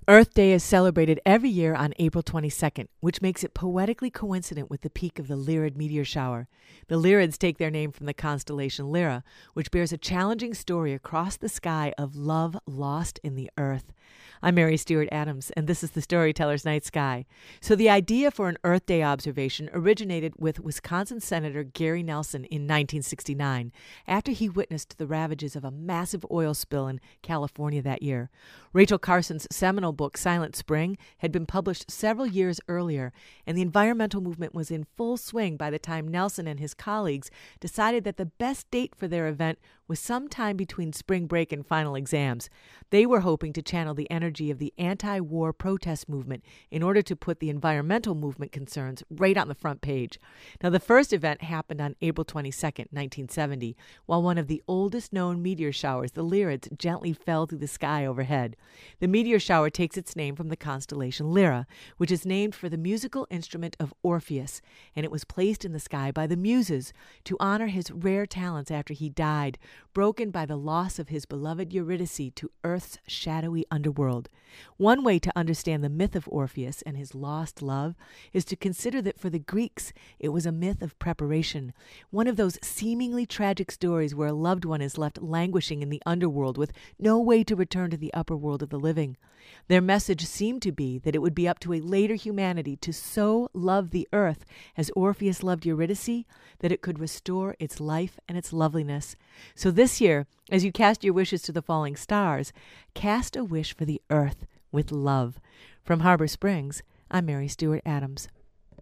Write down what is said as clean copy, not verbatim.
Earth Day is celebrated every year on April 22nd, which makes it poetically coincident with the peak of the Lyrid meteor shower. The Lyrids take their name from the constellation Lyra, which bears a challenging story across the sky of love lost in the earth. I'm Mary Stewart Adams, and this is the Storyteller's Night Sky. So the idea for an Earth Day observation originated with Wisconsin Senator Gary Nelson in 1969, after he witnessed the ravages of a massive oil spill in California that year. Rachel Carson's seminal book, Silent Spring, had been published several years earlier, and the environmental movement was in full swing by the time Nelson and his colleagues decided that the best date for their event was sometime between spring break and final exams. They were hoping to channel the energy of the anti-war protest movement in order to put the environmental movement concerns right on the front page. Now, the first event happened on April 22nd, 1970, while one of the oldest known meteor showers, the Lyrids, gently fell through the sky overhead. The meteor shower takes its name from the constellation Lyra, which is named for the musical instrument of Orpheus, and it was placed in the sky by the Muses to honor his rare talents after he died, broken by the loss of his beloved Eurydice to Earth's shadowy underworld. One way to understand the myth of Orpheus and his lost love is to consider that for the Greeks it was a myth of preparation, one of those seemingly tragic stories where a loved one is left languishing in the underworld with no way to return to the upper world of the living. Their message seemed to be that it would be up to a later humanity to so love the earth as Orpheus loved Eurydice that it could restore its life and its loveliness. So this year, as you cast your wishes to the falling stars, cast a wish for the earth with love. From Harbor Springs, I'm Mary Stewart Adams.